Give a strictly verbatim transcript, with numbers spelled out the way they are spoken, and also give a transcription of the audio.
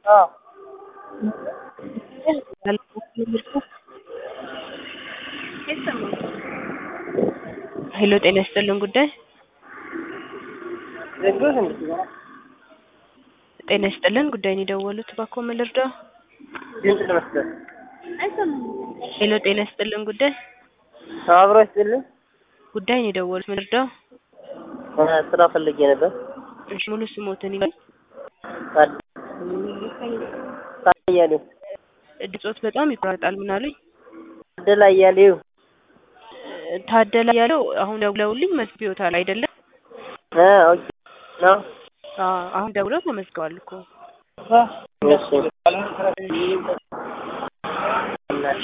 አዎ ሄሎ ጤና ይስጥልን ጉዳይ ለግሮስ እንዴ ጤና ይስጥልን ጉዳይን የደወሉት ባኮ መልርዳ ድምጽ ለመስጠት ሄሎ ጤና ይስጥልን ጉዳይ አብሮ ይስጥልን ጉዳይን የደወሉት መልርዳ ስራ ፈልጌ ነበር እሺ ሙሉ ስሞትን ይበል ታያሌው ድምጾት በጣም ይቆራጣል ምን አሉኝ ታደላ ያሌው ታደላ ያለው አሁን ደውለውልኝ መስቢዮታል አይደለም አ ኦኬ ነው አዎ አሁን ደውለው ተመስገዋል እኮ እሺ